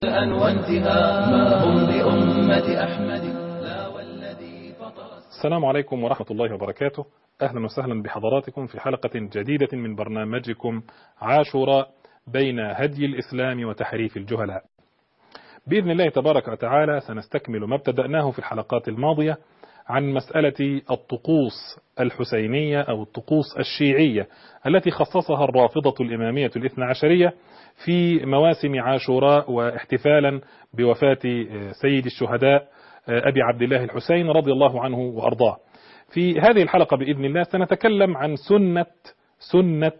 وانتهاء ما هم بأمة أحمد لا والذي فطر. السلام عليكم ورحمة الله وبركاته. أهلا وسهلا بحضراتكم في حلقة جديدة من برنامجكم عاشوراء بين هدي الإسلام وتحريف الجهلاء. بإذن الله تبارك وتعالى سنستكمل ما ابتدأناه في الحلقات الماضية عن مسألة الطقوس الحسينية أو الطقوس الشيعية التي خصصها الرافضة الإمامية الاثنى عشرية في مواسم عاشوراء واحتفالا بوفاة سيد الشهداء أبي عبد الله الحسين رضي الله عنه وأرضاه. في هذه الحلقة بإذن الله سنتكلم عن سنة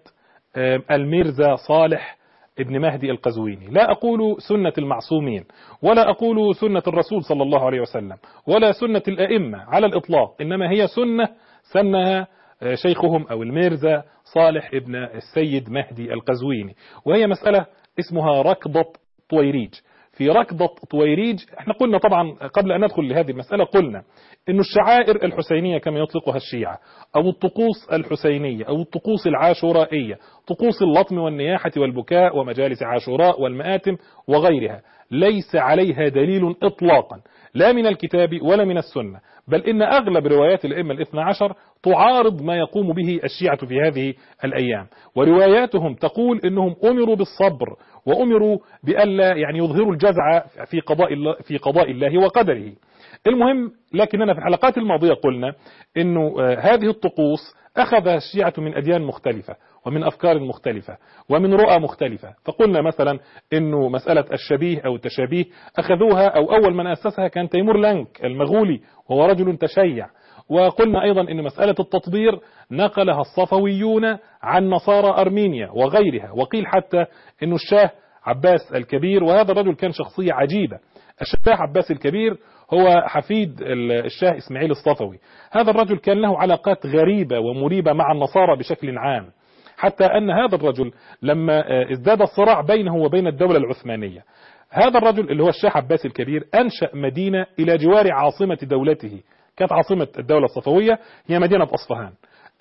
الميرزا صالح ابن مهدي القزويني. لا أقول سنة المعصومين، ولا أقول سنة الرسول صلى الله عليه وسلم، ولا سنة الأئمة على الإطلاق، إنما هي سنة سنها شيخهم أو الميرزا صالح ابن السيد مهدي القزويني، وهي مسألة اسمها ركضة طويريج. في ركضة طويريج احنا قلنا طبعا قبل أن ندخل لهذه المسألة قلنا إن الشعائر الحسينية كما يطلقها الشيعة أو الطقوس الحسينية أو الطقوس العاشورائية، طقوس اللطم والنياحة والبكاء ومجالس عاشوراء والمآتم وغيرها، ليس عليها دليل إطلاقا لا من الكتاب ولا من السنة، بل إن أغلب روايات الأئمة الاثنى عشر تعارض ما يقوم به الشيعة في هذه الأيام، ورواياتهم تقول إنهم أمروا بالصبر وأمروا بألا يعني يظهروا الجزع في قضاء الله وقدره. المهم، لكننا في الحلقات الماضية قلنا إنه هذه الطقوس أخذها الشيعة من أديان مختلفة ومن أفكار مختلفة ومن رؤى مختلفة. فقلنا مثلا إنه مسألة الشبيه أو التشابيه أخذوها أو أول من أسسها كان تيمور لانك المغولي وهو رجل تشيع. وقلنا أيضا إن مسألة التطبير نقلها الصفويون عن نصارى أرمينيا وغيرها، وقيل حتى إنه الشاه عباس الكبير، وهذا الرجل كان شخصية عجيبة. الشاه عباس الكبير هو حفيد الشاه إسماعيل الصفوي. هذا الرجل كان له علاقات غريبة ومريبة مع النصارى بشكل عام، حتى أن هذا الرجل لما ازداد الصراع بينه وبين الدولة العثمانية، هذا الرجل اللي هو الشاه عباس الكبير أنشأ مدينة إلى جوار عاصمة دولته، كانت عاصمة الدولة الصفوية هي مدينة أصفهان.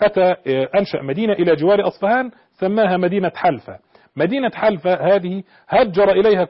أنشأ مدينة إلى جوار أصفهان سماها مدينة حلفة. مدينة حلفة هذه هجر إليها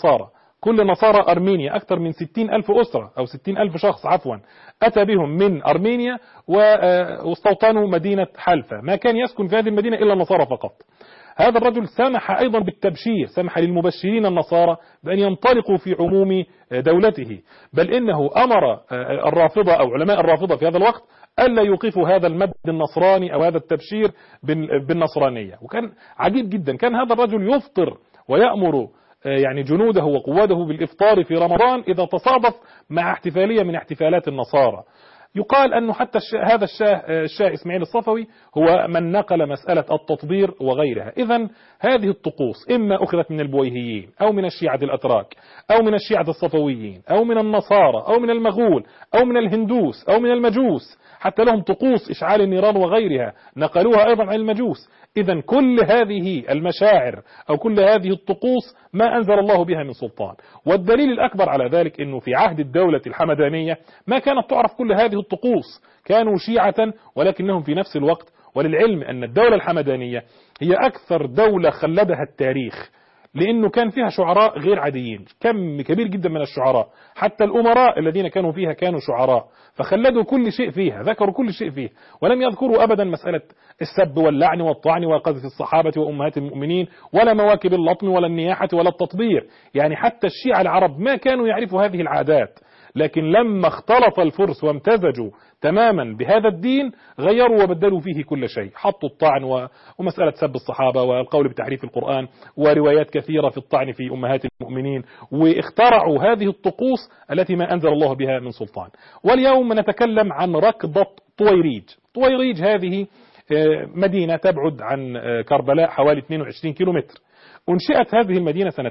كل نصارى أرمينيا، أكثر من 60,000 أسرة أو 60,000 شخص عفوا، أتى بهم من أرمينيا واستوطنوا مدينة حلفة. ما كان يسكن في هذه المدينة إلا النصارى فقط. هذا الرجل سمح أيضا بالتبشير، سمح للمبشرين النصارى بأن ينطلقوا في عموم دولته، بل إنه أمر الرافضة أو علماء الرافضة في هذا الوقت ألا يوقفوا هذا المد النصراني أو هذا التبشير بالنصرانية. وكان عجيب جدا، كان هذا الرجل يفطر ويأمر يعني جنوده وقواده بالإفطار في رمضان إذا تصادف مع احتفالية من احتفالات النصارى. يقال أنه حتى هذا الشاه إسماعيل الصفوي هو من نقل مسألة التطبير وغيرها. إذن هذه الطقوس إما أخذت من البويهيين أو من الشيعة الأتراك أو من الشيعة الصفويين أو من النصارى أو من المغول أو من الهندوس أو من المجوس، حتى لهم طقوس إشعال النيران وغيرها نقلوها أيضا عن المجوس. إذن كل هذه المشاعر أو كل هذه الطقوس ما أنزل الله بها من سلطان. والدليل الأكبر على ذلك أنه في عهد الدولة الحمدانية ما كانت تعرف كل هذه الطقوس، كانوا شيعة ولكنهم في نفس الوقت، وللعلم أن الدولة الحمدانية هي أكثر دولة خلدها التاريخ، لأنه كان فيها شعراء غير عاديين، كم كبير جدا من الشعراء، حتى الأمراء الذين كانوا فيها كانوا شعراء، فخلدوا كل شيء فيها، ذكروا كل شيء فيها، ولم يذكروا أبدا مسألة السب واللعن والطعن وقذف الصحابة وأمهات المؤمنين، ولا مواكب اللطم ولا النياحة ولا التطبير. يعني حتى الشيعة العرب ما كانوا يعرفوا هذه العادات، لكن لما اختلط الفرس وامتزجوا تماما بهذا الدين غيروا وبدلوا فيه كل شيء، حطوا الطعن ومسألة سب الصحابة والقول بتحريف القرآن وروايات كثيرة في الطعن في أمهات المؤمنين، واخترعوا هذه الطقوس التي ما أنزل الله بها من سلطان. واليوم نتكلم عن ركضة طويريج. طويريج هذه مدينة تبعد عن كربلاء حوالي 22 كيلومتر. أنشئت هذه المدينة سنة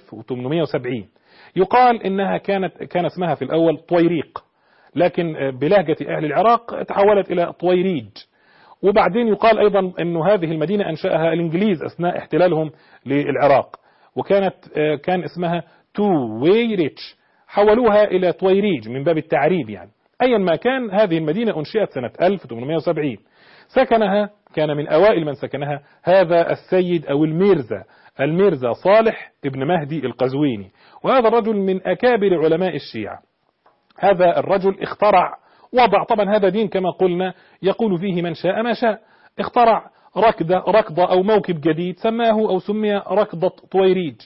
1870. يقال إنها كان اسمها في الأول طويريق، لكن بلهجة أهل العراق تحولت إلى طويريج. وبعدين يقال أيضا أن هذه المدينة أنشأها الإنجليز أثناء احتلالهم للعراق، كان اسمها تويريتش، حولوها إلى طويريج من باب التعريب يعني. أيا ما كان، هذه المدينة أنشئت سنة 1870. كان من أوائل من سكنها هذا السيد أو الميرزا الميرزا صالح ابن مهدي القزويني، وهذا الرجل من أكابر علماء الشيعة. هذا الرجل اخترع وضع، طبعا هذا دين كما قلنا يقول فيه من شاء ما شاء، اخترع ركضة أو موكب جديد سماه أو سمي ركضة طويريج.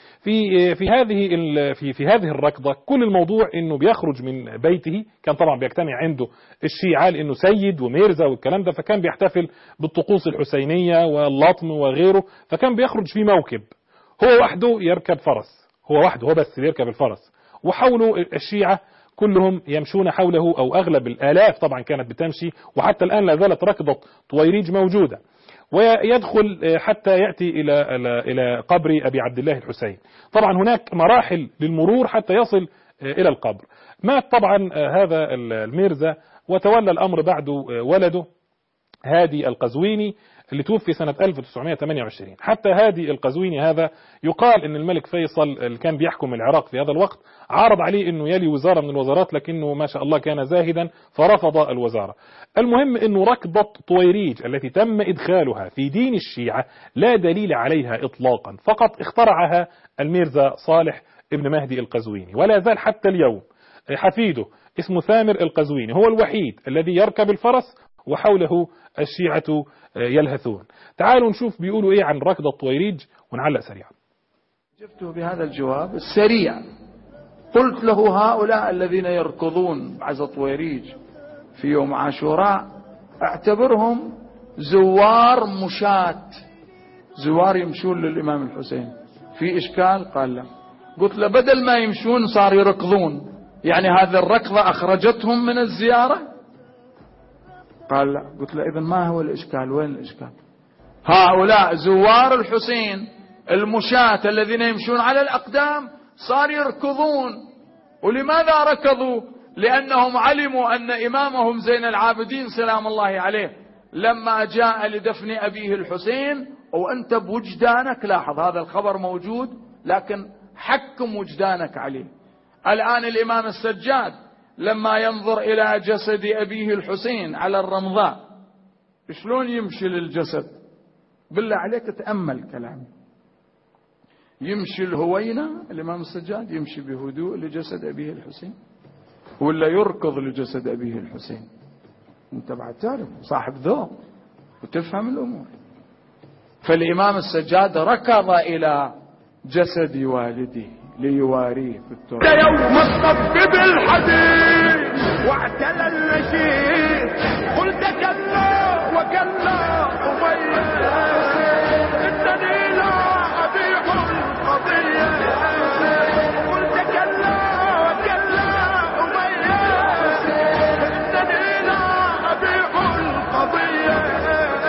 في هذه الركضة كل الموضوع انه بيخرج من بيته، كان طبعا بيجتمع عنده الشيعة لانه سيد وميرزا والكلام ده، فكان بيحتفل بالطقوس الحسينية واللطم وغيره، فكان بيخرج في موكب هو وحده يركب فرس، هو بس بيركب الفرس، وحوله الشيعة كلهم يمشون حوله، او اغلب الالاف طبعا كانت بتمشي، وحتى الان لا زالت ركضة طويريج موجودة. ويدخل حتى يأتي إلى قبر أبي عبد الله الحسين. طبعا هناك مراحل للمرور حتى يصل إلى القبر. مات طبعا هذا الميرزا، وتولى الأمر بعد ولده هادي القزويني اللي توفي سنة 1928. حتى هادي القزويني هذا يقال ان الملك فيصل اللي كان بيحكم العراق في هذا الوقت عرض عليه انه يلي وزارة من الوزارات، لكنه ما شاء الله كان زاهدا فرفض الوزارة. المهم انه ركضة طويريج التي تم ادخالها في دين الشيعة لا دليل عليها اطلاقا، فقط اخترعها الميرزا صالح ابن مهدي القزويني، ولا زال حتى اليوم حفيده اسمه ثامر القزويني هو الوحيد الذي يركب الفرس وحوله الشيعة يلهثون. تعالوا نشوف بيقولوا ايه عن ركض الطويريج ونعلق سريعا. جبته بهذا الجواب السريع، قلت له هؤلاء الذين يركضون عزا طويريج في يوم عاشوراء اعتبرهم زوار مشاة، زوار يمشون للإمام الحسين، في إشكال؟ قال لا. قلت له بدل ما يمشون صار يركضون، يعني هذه الركضة أخرجتهم من الزيارة؟ قال لا. قلت له إذن ما هو الإشكال؟ وين الإشكال؟ هؤلاء زوار الحسين المشاة الذين يمشون على الأقدام صار يركضون. ولماذا ركضوا؟ لأنهم علموا أن إمامهم زين العابدين سلام الله عليه لما جاء لدفن أبيه الحسين، وأنت بوجدانك، لاحظ هذا الخبر موجود لكن حكم وجدانك عليه. الآن الإمام السجاد لما ينظر إلى جسد أبيه الحسين على الرمضاء شلون يمشي للجسد؟ بالله عليك تأمل كلامي. يمشي الهوينة الإمام السجاد، يمشي بهدوء لجسد أبيه الحسين، ولا يركض لجسد أبيه الحسين؟ انت بعد تعرف صاحب ذوق وتفهم الأمور. فالإمام السجاد ركض إلى جسد والده ليواريه في التراب. يوم الصف بالحديد واعتلى النشيد، قلت كلا وكلا أمية، إنني لا أبيح القضية، قلت كلا وكلا أمية، إنني لا أبيح القضية.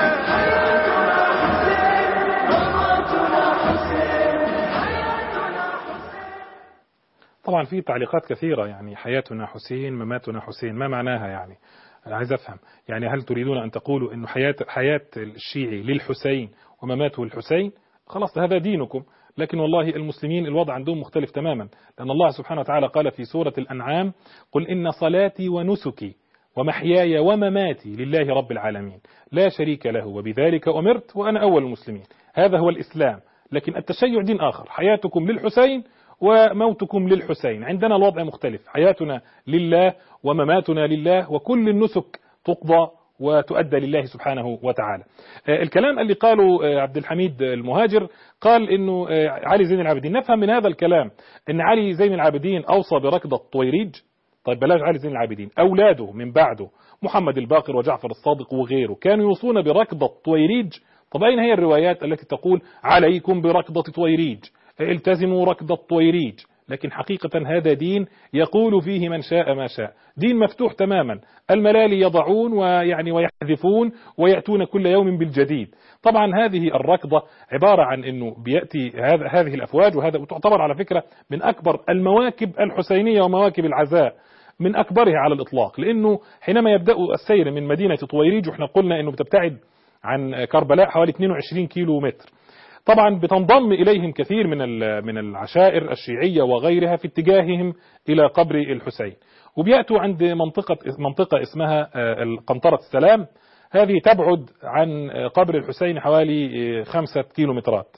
طبعا في تعليقات كثيرة، يعني حياتنا حسين مماتنا حسين، ما معناها يعني؟ أنا عايز أفهم، يعني هل تريدون أن تقولوا أنه حياة الشيعي للحسين ومماته الحسين؟ خلاص هذا دينكم. لكن والله المسلمين الوضع عندهم مختلف تماما، لأن الله سبحانه وتعالى قال في سورة الأنعام: قل إن صلاتي ونسكي ومحياي ومماتي لله رب العالمين لا شريك له وبذلك أمرت وأنا أول المسلمين. هذا هو الإسلام. لكن التشيع دين آخر، حياتكم للحسين وموتكم للحسين. عندنا الوضع مختلف، حياتنا لله ومماتنا لله، وكل النسك تقضى وتؤدى لله سبحانه وتعالى. الكلام اللي قاله عبد الحميد المهاجر، قال انه علي زين العابدين، نفهم من هذا الكلام ان علي زين العابدين اوصى بركض الطويريج. طيب بلاش علي زين العابدين، اولاده من بعده محمد الباقر وجعفر الصادق وغيره كانوا يوصون بركض الطويريج. طب اين هي الروايات التي تقول عليكم بركضة طويريج، التزموا ركض الطويريج؟ لكن حقيقة هذا دين يقول فيه من شاء ما شاء، دين مفتوح تماما. الملالي يضعون ويحذفون ويأتون كل يوم بالجديد. طبعا هذه الركضة عبارة عن أنه بيأتي هذه الأفواج، وهذا تعتبر على فكرة من أكبر المواكب الحسينية ومواكب العزاء، من أكبرها على الإطلاق، لأنه حينما يبدأ السير من مدينة طويريج، وإحنا قلنا أنه بتبتعد عن كربلاء حوالي 22 كيلو متر، طبعا بتنضم إليهم كثير من العشائر الشيعية وغيرها في اتجاههم إلى قبر الحسين، وبيأتوا عند منطقة اسمها قنطرة السلام. هذه تبعد عن قبر الحسين حوالي 5 كيلومترات،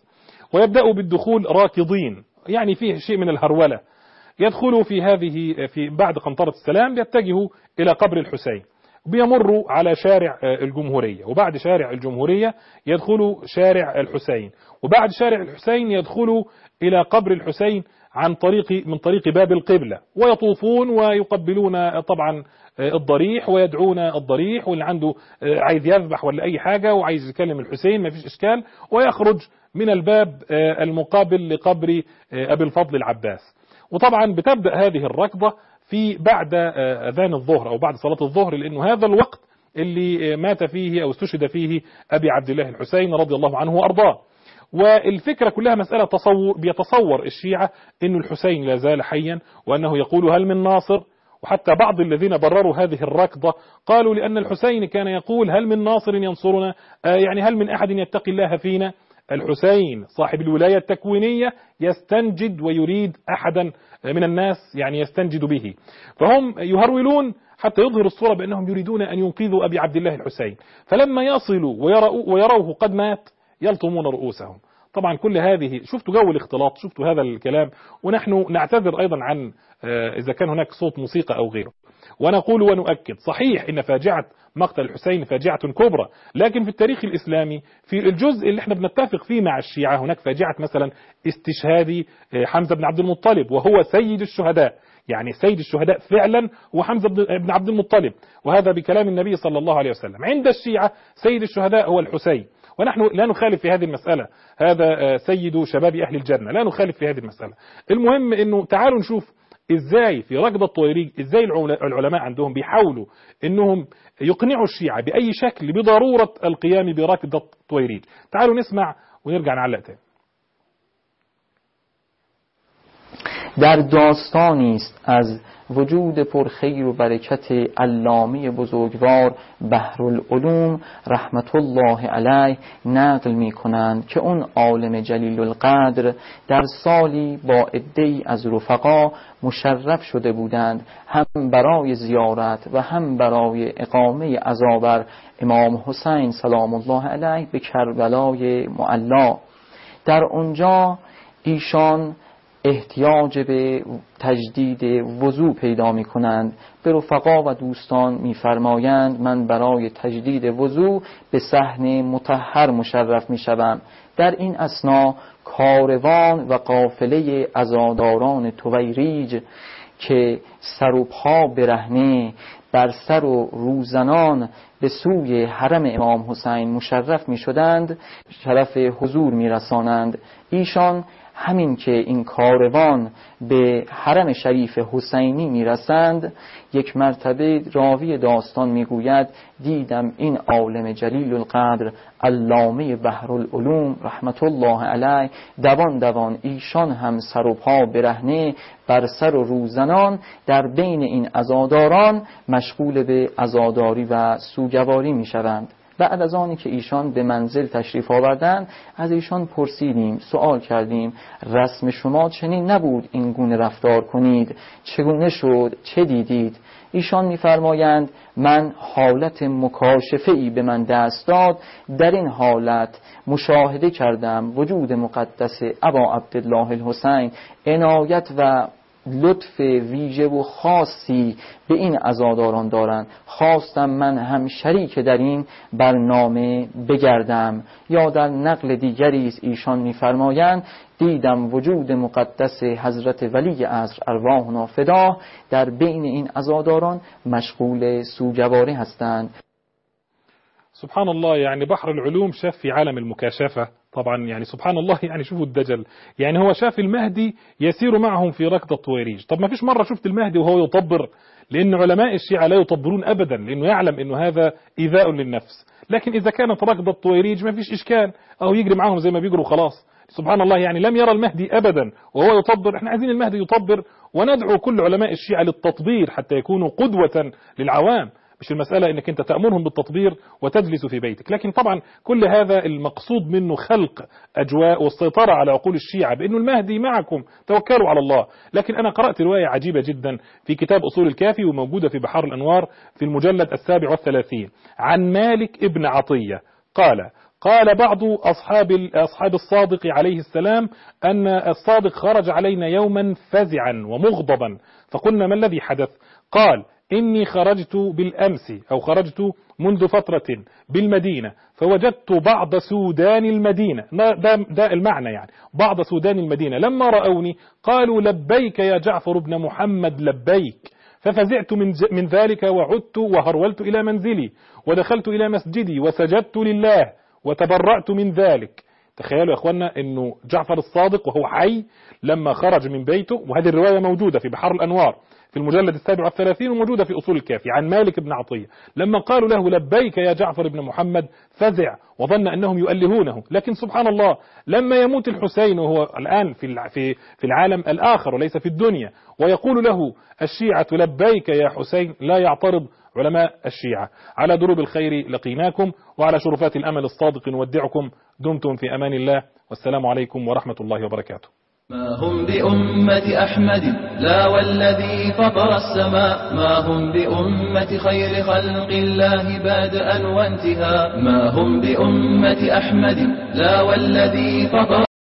ويبدأوا بالدخول راكضين، يعني فيه شيء من الهرولة. يدخلوا في بعد قنطرة السلام يتجهوا إلى قبر الحسين، بيمروا على شارع الجمهورية، وبعد شارع الجمهورية يدخلوا شارع الحسين، وبعد شارع الحسين يدخلوا إلى قبر الحسين من طريق باب القبلة، ويطوفون ويقبلون طبعا الضريح ويدعون الضريح، واللي عنده عايز يذبح ولا أي حاجة وعايز يكلم الحسين ما فيش إشكال، ويخرج من الباب المقابل لقبر أبي الفضل العباس. وطبعا بتبدأ هذه الركضة في بعد أذان الظهر أو بعد صلاة الظهر، لأنه هذا الوقت اللي مات فيه أو استشهد فيه أبي عبد الله الحسين رضي الله عنه وأرضاه. والفكرة كلها مسألة بيتصور الشيعة أن الحسين لا زال حيا، وأنه يقول هل من ناصر. وحتى بعض الذين برروا هذه الركضة قالوا لأن الحسين كان يقول هل من ناصر ينصرنا، يعني هل من أحد يتقي الله فينا. الحسين صاحب الولاية التكوينية يستنجد ويريد أحدا من الناس يعني يستنجد به، فهم يهرولون حتى يظهر الصورة بأنهم يريدون أن ينقذوا أبي عبد الله الحسين، فلما يصلوا ويروه قد مات يلطمون رؤوسهم. طبعا كل هذه شفتوا جو الاختلاط، شفتوا هذا الكلام، ونحن نعتذر أيضا عن إذا كان هناك صوت موسيقى أو غيره. ونقول ونؤكد صحيح إن فاجعة مقتل الحسين فاجعة كبرى، لكن في التاريخ الإسلامي في الجزء اللي احنا بنتفق فيه مع الشيعة هناك فاجعة مثلا استشهاد حمزة بن عبد المطلب، وهو سيد الشهداء، يعني سيد الشهداء فعلا هو حمزة بن عبد المطلب، وهذا بكلام النبي صلى الله عليه وسلم. عند الشيعة سيد الشهداء هو الحسين، ونحن لا نخالف في هذه المسألة، هذا سيد شباب أهل الجنة، لا نخالف في هذه المسألة. المهم أنه تعالوا نشوف إزاي في ركضة طويريج إزاي العلماء عندهم بيحاولوا أنهم يقنعوا الشيعة بأي شكل بضرورة القيام بركضة طويريج. تعالوا نسمع ونرجع نعلق تاني. در داستانی است از وجود پرخیر و برکت علامه بزرگوار بحرالعلوم رحمت الله علیه نقل می کنند که اون عالم جلیل القدر در سالی با عده‌ای از رفقا مشرف شده بودند، هم برای زیارت و هم برای اقامه عزا امام حسین سلام الله علیه به کربلای معلا. در اونجا ایشان احتیاج به تجدید وضو پیدا می کنند. به رفقا و دوستان می فرمایند من برای تجدید وضو به صحن مطهر مشرف می شوم. در این اثنا کاروان و قافله عزاداران طویریج که سر و پا برهنه بر سر و روزنان به سوی حرم امام حسین مشرف می شدند شرف حضور می رسانند. ایشان همین که این کاروان به حرم شریف حسینی میرسند، یک مرتبه راوی داستان میگوید دیدم این عالم جلیل القدر علامه بحرالعلوم رحمت الله علیه دوان ایشان هم سر و پا برهنه بر سر و روزنان در بین این عزاداران مشغول به عزاداری و سوگواری میشوند. بعد از آنی که ایشان به منزل تشریف آوردند از ایشان پرسیدیم، سوال کردیم رسم شما چنین نبود این گونه رفتار کنید، چگونه شد، چه دیدید؟ ایشان می‌فرمایند من حالت مکاشفه‌ای به من دست داد، در این حالت مشاهده کردم وجود مقدس ابا عبدالله الحسین عنایت و لطف ویژه و خاصی به این عزاداران دارند. خواستم من هم شریک در این برنامه بگردم. یا در نقل دیگری است ایشان می‌فرمایند دیدم وجود مقدس حضرت ولی عصر ارواحنا فدا در بین این عزاداران مشغول سوگواری هستند. سبحان الله، يعني بحر العلوم شاف في عالم المكاشفة طبعا، يعني سبحان الله، يعني شوفوا الدجل، يعني هو شاف المهدي يسير معهم في ركض الطويريج. طب ما فيش مرة شفت المهدي وهو يطبر، لأن علماء الشيعة لا يطبرون أبدا، لأنه يعلم أنه هذا إيذاء للنفس. لكن إذا كانت ركض الطويريج ما فيش إشكال، أو يجري معهم زي ما بيجروا خلاص. سبحان الله، يعني لم يرى المهدي أبدا وهو يطبر. احنا عايزين المهدي يطبر، وندعو كل علماء الشيعة للتطبير حتى يكونوا قدوة للعوام. مش المسألة انك انت تأمرهم بالتطبير وتجلس في بيتك، لكن طبعا كل هذا المقصود منه خلق أجواء والسيطرة على عقول الشيعة بأنه المهدي معكم، توكلوا على الله. لكن أنا قرأت رواية عجيبة جدا في كتاب أصول الكافي وموجودة في بحار الأنوار في المجلد 37 عن مالك ابن عطية قال بعض أصحاب الصادق عليه السلام أن الصادق خرج علينا يوما فزعا ومغضبا، فقلنا ما الذي حدث؟ قال إني خرجت بالأمس أو خرجت منذ فترة بالمدينة فوجدت بعض سودان المدينة، ده المعنى يعني، بعض سودان المدينة لما رأوني قالوا لبيك يا جعفر بن محمد لبيك، ففزعت من ذلك وعدت وهرولت إلى منزلي ودخلت إلى مسجدي وسجدت لله وتبرأت من ذلك. تخيلوا يا أخوانا أنه جعفر الصادق وهو حي لما خرج من بيته، وهذه الرواية موجودة في بحر الأنوار في المجلد 37 وموجودة في أصول الكافي عن مالك بن عطية، لما قالوا له لبيك يا جعفر بن محمد فزع وظن أنهم يؤلهونه. لكن سبحان الله لما يموت الحسين وهو الآن في العالم الآخر وليس في الدنيا، ويقول له الشيعة لبيك يا حسين، لا يعترض علماء الشيعة. على دروب الخير لقيناكم، وعلى شرفات الأمل الصادق نودعكم. دمتم في أمان الله، والسلام عليكم ورحمة الله وبركاته. ما هم بأمة أحمد لا والذي فطر السماء، ما هم بأمة خير خلق الله بادئا وانتهاء، ما هم بأمة أحمد لا والذي فطر